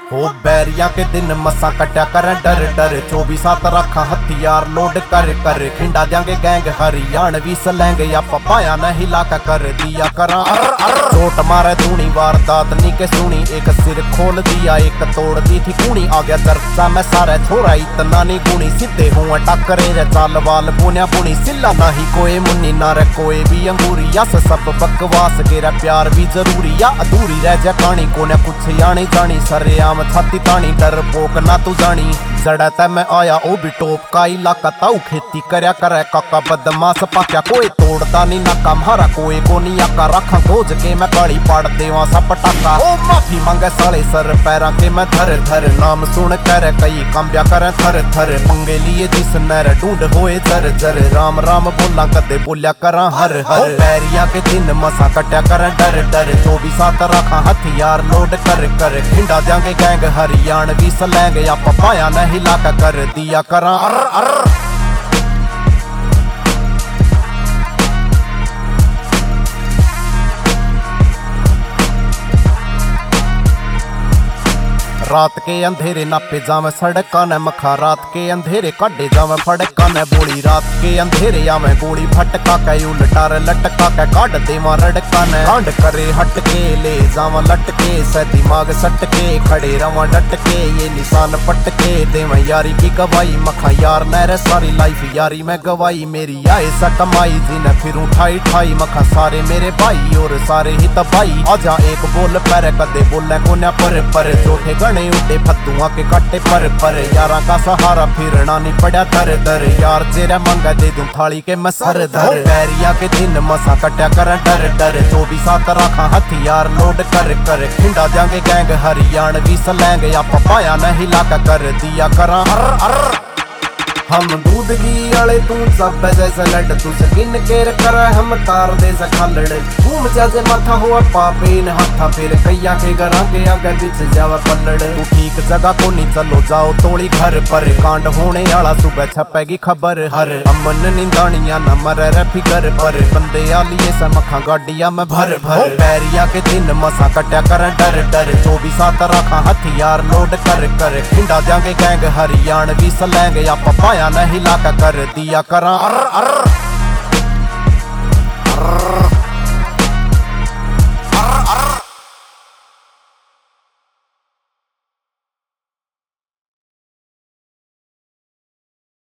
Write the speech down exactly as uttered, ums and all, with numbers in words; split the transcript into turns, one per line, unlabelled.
हो बैरिया के दिन मसा कट्या कर डर डर चौबीस सात रखा हथियार लोड कर कर खिंडा देंगे गैंग हरियाणवी सलेंगे या पपाया न हिला कर दिया करा चोट मारे धूनी वारदात नी के सुनी एक सिर खोल दिया एक तोड़ दी थी कूनी आ गया चर्चा में सारे छोरा इतना नहीं गुणी सीधे हुआ टक्करे रे चाल वाल बुनिया बुनी सिला नहीं कोई मुन्नी ना रे कोई भी अंगूरी या सब बकवास गेरा प्यार भी जरूरी या अधूरी रह जा कहानी को न कुछ आनी जानी सरेआम छाती तानी डर पोक ना तू जानी जड़ा मैं आया ओ भी टोप का इलाका ताऊ खेती करया करे काका बदमाश पाक्या कोई तोड़ता नहीं नाका मारा कोई को नहीं आका रखा गोज के मैं गाड़ी पाड़ देवा सा पटाका ओ माफी मांगे साले सर पैरा के मैं धर धर नाम सुन कर कई कंब्या करे थर थर पंगे लिए जिस नर ढूंढ होए जर जर राम राम बोला कदे बोलिया करा हर हर बैरिया के दिन मसा कट्या कर डर डर चौबीस सात रखा हथियार लोड कर कर खिंडा देंगे गैंग हरियाणवी सलेंगे या पपाया न हिला कर दिया करा अर अर रात के अंधेरे नापे जावे सड़का न मखा रात के अंधेरे काटे जावे फड़का न बोली रात के अंधेरे आवे गोली फटका के उलटार लटका के काट देवा रड़का न कांड करे हट के ले जावा लटके से दिमाग सट के खड़े रवा डट के ये निशान पट के देवा यारी की गवाही मखा यार न सारी लाइफ यारी में गवाई मेरी आए सा कमाई जिन्हें फिर उठाई ठाई मखा सारे मेरे भाई और सारे ही तबाई आजा एक बोल पैर कदे बोले कोन्या पर पर जोठे गणे उठे फतुआ के कट्टे पर पर यारा का सहारा फिरना नहीं पड़ा दर दर यार जेरा मंगा दे दूं थाली के मैं सर धर बैरिया के दिन मसा कट्या कर डर डर चौबीस सात रखा हथियार लोड कर कर खिंडा देंगे गैंग हरियाणवी सलेंगे या पपाया न हिला कर दिया करा अर अर हम दूध घी आले तू सब जैसे लड़ तू सकिन केर कर हम तार दे सखालड़ घूम जाजे माथा हुआ पापेन हाथा फिर कैया के घरा के आगे बीच जावा पलड़ तू ठीक जगह को नहीं चलो जाओ तोड़ी घर पर कांड होने आला सुबह छपेगी खबर हर अमन निंदानिया न मर रे फिगर पर बंदे आलिए से मखा गाड़िया में भर भर बैरिया के दिन मसा कट्या कर डर डर चौबीस सात रखा हथियार लोड कर कर खिंडा देंगे गैंग हरियाणवी सलेंगे या पपाया न हिला कर दिया करा अर अर